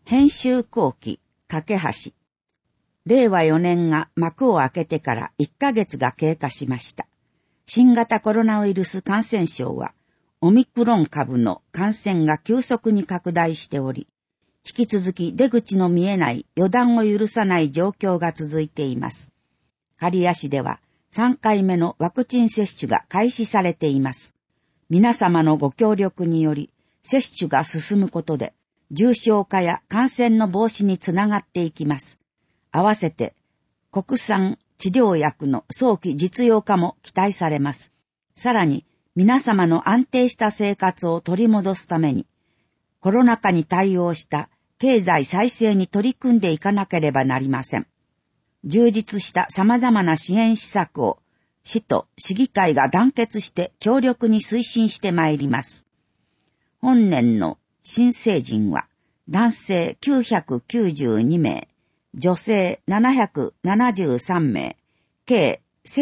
編集後期、架け橋。令和4年が幕を開けてから1ヶ月が経過しました。新型コロナウイルス感染症は、オミクロン株の感染が急速に拡大しており、引き続き出口の見えない予断を許さない状況が続いています。刈谷市では3回目のワクチン接種が開始されています。皆様のご協力により、接種が進むことで、重症化や感染の防止につながっていきます。合わせて、国産治療薬の早期実用化も期待されます。さらに、皆様の安定した生活を取り戻すために、コロナ禍に対応した経済再生に取り組んでいかなければなりません。充実した様々な支援施策を、市と市議会が団結して強力に推進してまいります。本年の新成人は男性992名、女性773名、計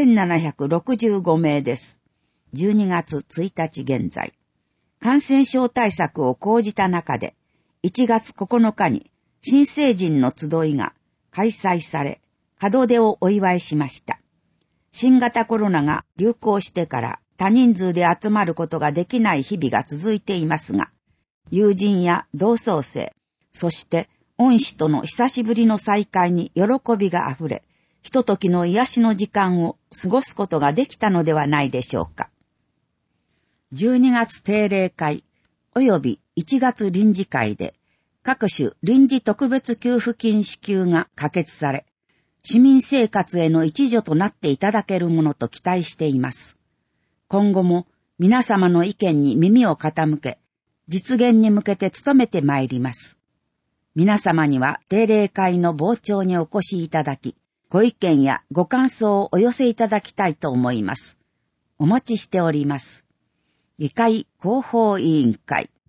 1765名です。12月1日現在。感染症対策を講じた中で、1月9日に新成人の集いが開催され、門出をお祝いしました。新型コロナが流行してから多人数で集まることができない日々が続いていますが、友人や同窓生、そして恩師との久しぶりの再会に喜びがあふれ、ひとときの癒しの時間を過ごすことができたのではないでしょうか。12月定例会及び1月臨時会で各種臨時特別給付金支給が可決され、市民生活への一助となっていただけるものと期待しています。今後も皆様の意見に耳を傾け、実現に向けて努めてまいります。皆様には定例会の傍聴にお越しいただき、ご意見やご感想をお寄せいただきたいと思います。お待ちしております。議会広報委員会